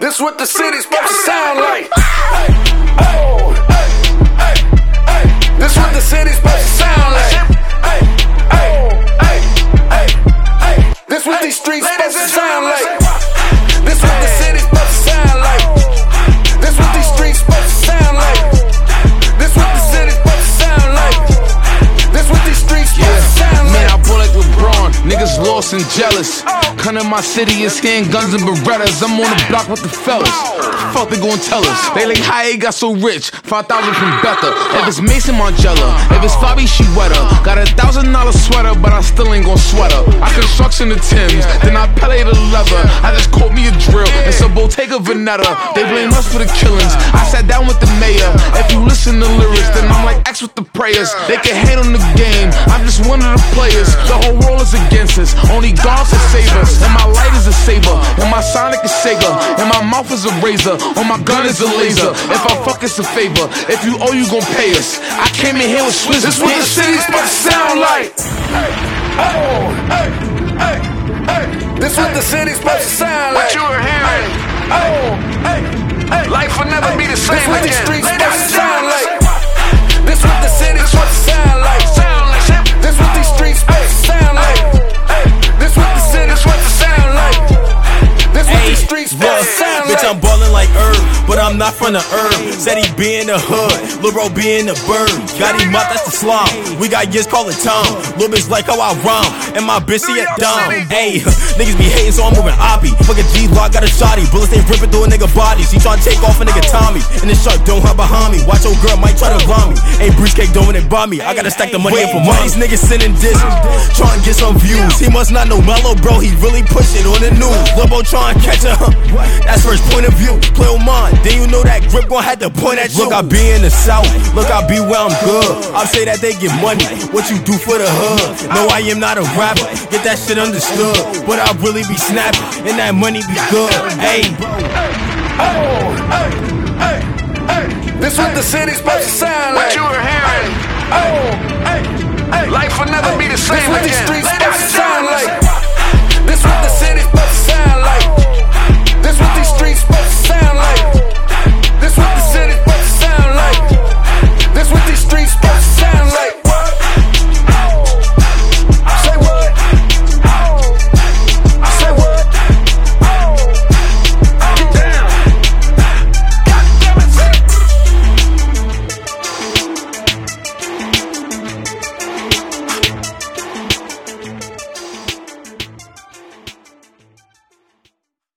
This what the city's supposed to sound like. This what the city's supposed to sound like. This what these streets supposed to sound like. This what the city's supposed to sound like. This what these streets supposed to sound like. This what the city's supposed to sound like. This what these streets supposed to sound like. Man, I pull like LeBron, niggas lost and jealous. Come to my city, it's handguns and Berettas. I'm on the block with the fellas. Fuck they gon' tell us? They like how he got so rich, 5,000 from Betha. If it's Mason Margiela, if it's Fabi, she wetter. Got $1,000 sweater, but I still ain't gon' sweat her. I construction the Timbs, then I pellet the leather. I just caught me a drill, it's a Bottega Veneta. They blame us for the killings, I sat down with the mayor. If you listen to lyrics, then I'm like X with the prayers. They can hate on the game, I'm just one of the players. The whole world is against us, only God can save us. And my light is a saber, and my Sonic is Sega, and my mouth is a razor, or my gun is a laser. If I fuck, it's a favor. If you owe, you gon' pay us. I came in here with Swiss. This what the city's supposed to sound like. This what the city's supposed to sound like. What you were hearing? Life will never be the same This what these again. streets supposed to sound like. This what the city's supposed to sound like. This what these streets supposed to sound like. This what the city's supposed to sound like. This what these streets supposed to sound like. Bitch, I'm ballin' like Herb, but I'm not from the herb. Said he be in the hood, Lil' bro be in the bird. Got him up, that's the slum. We got years, call it Tom. Lil' bitch like how I rhyme, and my bitch she a dumb. Ayy, niggas be hating, so I'm moving oppie. Fucking G-Lock got a shotty, bullets they ripping through a nigga body. She tryna take off a nigga Tommy, and this shark don't hop behind me. Watch your girl might try to bomb me. Ayy, Breezecake doing it by me. I gotta stack the money in for money. These niggas sending dishes, tryna get some views. He must not know Mellow, bro. He really push it on the news. Lil' bro tryna catch a that's first point of view. Play on mine, then you know that grip gon' have to point at you. Look, I be in the south. Look, I be where I'm good. I say that they get money. What you do for the hood? No, I am not a rapper. Get that shit understood. But I really be snapping, and that money be good. Hey. This what the city's supposed to sound like. What you were hearing? Life will never be the same This what these again.